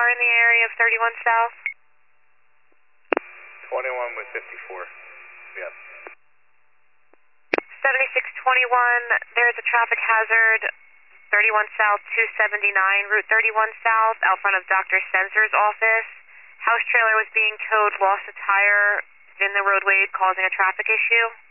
car in the area of 31 South? 21 with 54. Yes. 7621, there's a traffic hazard, 31 South, 279, Route 31 South, out front of Dr. Sensor's office. House trailer was being towed, lost a tire in the roadway, causing a traffic issue.